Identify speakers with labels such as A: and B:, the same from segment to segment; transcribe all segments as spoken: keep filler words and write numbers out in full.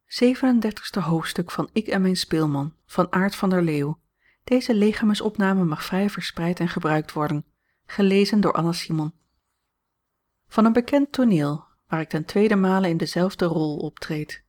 A: zevenendertigste hoofdstuk van Ik en mijn speelman, van Aart van der Leeuw. Deze legermesopname mag vrij verspreid en gebruikt worden. Gelezen door Anna Simon. Van een bekend toneel, waar ik ten tweede male in dezelfde rol optreed.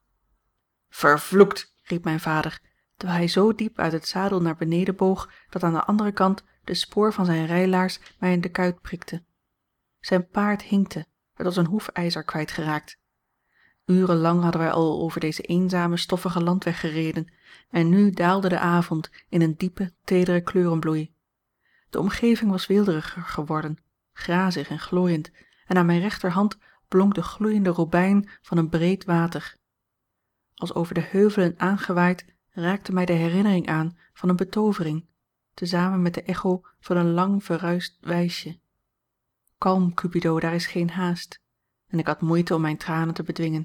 A: Vervloekt, riep mijn vader, terwijl hij zo diep uit het zadel naar beneden boog, dat aan de andere kant de spoor van zijn rijlaars mij in de kuit prikte. Zijn paard hinkte, het was een hoefijzer kwijtgeraakt. Urenlang hadden wij al over deze eenzame, stoffige landweg gereden, en nu daalde de avond in een diepe, tedere kleurenbloei. De omgeving was weelderiger geworden, grazig en glooiend, en aan mijn rechterhand blonk de gloeiende robijn van een breed water. Als over de heuvelen aangewaaid raakte mij de herinnering aan van een betovering, tezamen met de echo van een lang verruisd wijsje. Kalm, Cupido, daar is geen haast, en ik had moeite om mijn tranen te bedwingen.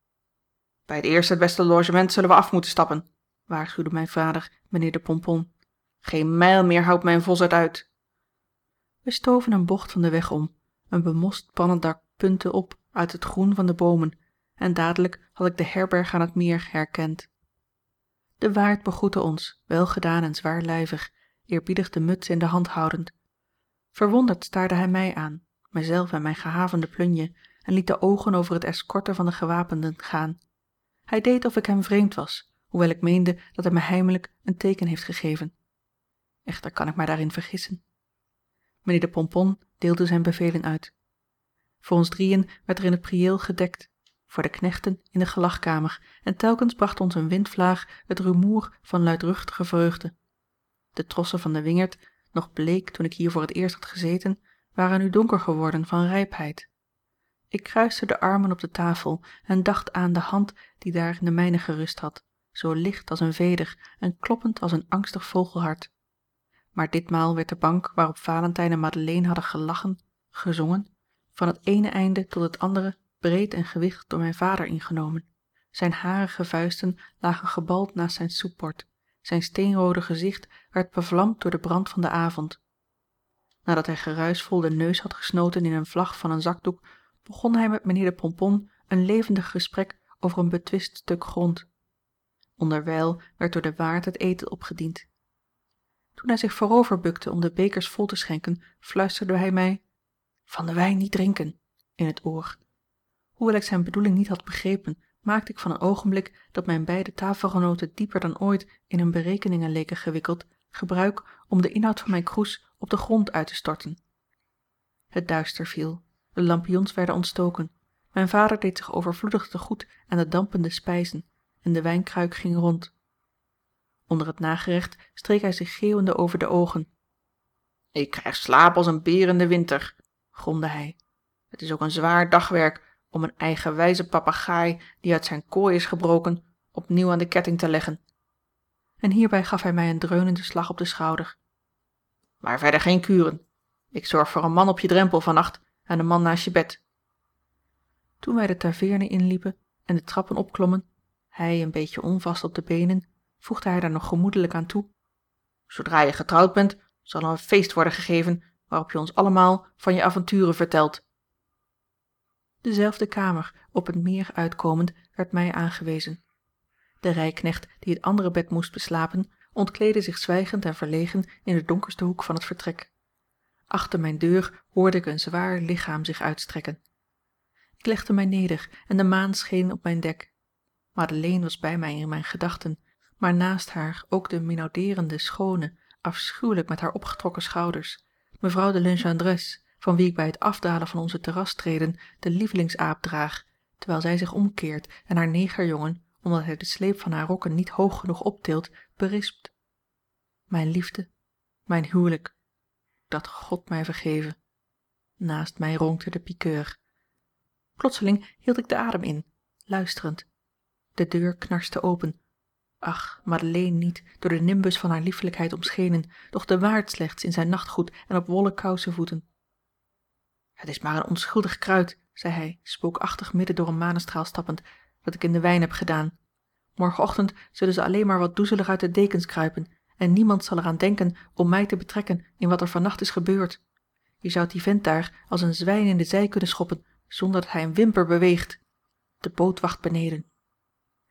A: Bij het eerste het beste logement zullen we af moeten stappen, waarschuwde mijn vader, mijnheer de Pompon. Geen mijl meer houdt mijn vos het uit. We stoven een bocht van de weg om, een bemost pannendak puntte op uit het groen van de boomen, en dadelijk had ik de herberg aan het meer herkend. De waard begroette ons, welgedaan en zwaarlijvig, eerbiedig de muts in de hand houdend. Verwonderd staarde hij mij aan, mijzelf en mijn gehavende plunje, en liet de ogen over het escorte van de gewapenden gaan. Hij deed of ik hem vreemd was, hoewel ik meende dat hij mij heimelijk een teken heeft gegeven. Echter kan ik mij daarin vergissen. Mijnheer de Pompon deelde zijn bevelen uit. Voor ons drieën werd er in het priëel gedekt, voor de knechten in de gelagkamer, en telkens bracht ons een windvlaag het rumoer van luidruchtige vreugde. De trossen van de wingerd, nog bleek toen ik hier voor het eerst had gezeten, waren nu donker geworden van rijpheid. Ik kruiste de armen op de tafel en dacht aan de hand die daar in de mijne gerust had, zo licht als een veder en kloppend als een angstig vogelhart. Maar ditmaal werd de bank waarop Valentijn en Madeleine hadden gelachen, gezongen, van het ene einde tot het andere breed en gewicht door mijn vader ingenomen. Zijn harige vuisten lagen gebald naast zijn soepbord, zijn steenrode gezicht werd bevlamd door de brand van de avond. Nadat hij geruisvol de neus had gesnoten in een vlag van een zakdoek, begon hij met mijnheer de Pompon een levendig gesprek over een betwist stuk grond. Onderwijl werd door de waard het eten opgediend. Toen hij zich voorover bukte om de bekers vol te schenken, fluisterde hij mij van de wijn niet drinken in het oor. Hoewel ik zijn bedoeling niet had begrepen, maakte ik van een ogenblik dat mijn beide tafelgenoten dieper dan ooit in hun berekeningen leken gewikkeld, gebruik om de inhoud van mijn kroes op de grond uit te storten. Het duister viel, de lampions werden ontstoken, mijn vader deed zich overvloedig te goed aan de dampende spijzen en de wijnkruik ging rond. Onder het nagerecht streek hij zich geeuwende over de ogen. Ik krijg slaap als een beer in de winter, gromde hij. Het is ook een zwaar dagwerk om een eigenwijze papegaai die uit zijn kooi is gebroken opnieuw aan de ketting te leggen. En hierbij gaf hij mij een dreunende slag op de schouder. Maar verder geen kuren. Ik zorg voor een man op je drempel vannacht en een man naast je bed. Toen wij de taveerne inliepen en de trappen opklommen, hij een beetje onvast op de benen, voegde hij daar nog gemoedelijk aan toe. Zodra je getrouwd bent, zal er een feest worden gegeven waarop je ons allemaal van je avonturen vertelt. Dezelfde kamer, op het meer uitkomend, werd mij aangewezen. De rijknecht die het andere bed moest beslapen, ontkleedde zich zwijgend en verlegen in de donkerste hoek van het vertrek. Achter mijn deur hoorde ik een zwaar lichaam zich uitstrekken. Ik legde mij neder en de maan scheen op mijn dek. Madeleine was bij mij in mijn gedachten, maar naast haar ook de minaudeerende schoone, afschuwelijk met haar opgetrokken schouders, mevrouw de Legendre, van wie ik bij het afdalen van onze terrastreden de lievelingsaap draag, terwijl zij zich omkeert en haar negerjongen, omdat hij de sleep van haar rokken niet hoog genoeg optilt, berispt. Mijn liefde, mijn huwelijk, dat God mij vergeve. Naast mij ronkte de piqueur. Plotseling hield ik de adem in, luisterend. De deur knarste open. Ach, Madeleine niet, door de nimbus van haar liefelijkheid omschenen, doch de waard slechts in zijn nachtgoed en op wollen kousenvoeten. Het is maar een onschuldig kruid, zei hij, spookachtig midden door een manestraal stappend, dat ik in de wijn heb gedaan. Morgenochtend zullen ze alleen maar wat doezelig uit de dekens kruipen, en niemand zal er aan denken om mij te betrekken in wat er vannacht is gebeurd. Je zoudt die vent daar als een zwijn in de zij kunnen schoppen, zonder dat hij een wimper beweegt. De boot wacht beneden.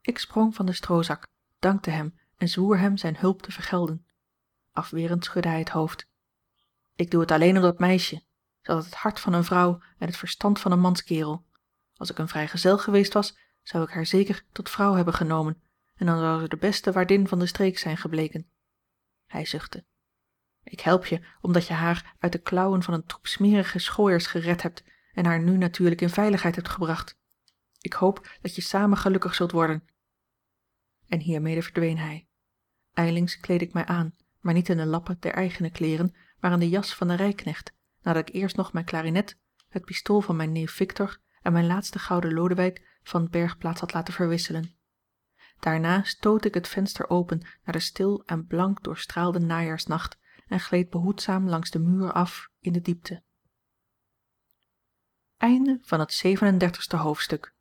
A: Ik sprong van den stroozak, dankte hem en zwoer hem zijne hulp te vergelden. Afwerend schudde hij het hoofd. Ik doe het alleen om dat meisje. Zij had het hart van een vrouw en het verstand van een manskerel. Als ik een vrijgezel geweest was, zou ik haar zeker tot vrouw hebben genomen en dan zou ze de beste waardin van de streek zijn gebleken. Hij zuchtte. Ik help je omdat je haar uit de klauwen van een troep smerige schooiers gered hebt en haar nu natuurlijk in veiligheid hebt gebracht. Ik hoop dat je samen gelukkig zult worden. En hiermede verdween hij. ijlings kleedde ik mij aan, maar niet in de lappen der eigene kleeren, maar in de jas van den rijknecht, nadat ik eerst nog mijn klarinet, het pistool van mijn neef Victor en mijn laatste gouden lodewijk van bergplaats had laten verwisselen. Daarna stootte ik het venster open naar de stil en blank doorstraalde najaarsnacht en gleed behoedzaam langs den muur af in de diepte. Einde van het zevenendertigste hoofdstuk.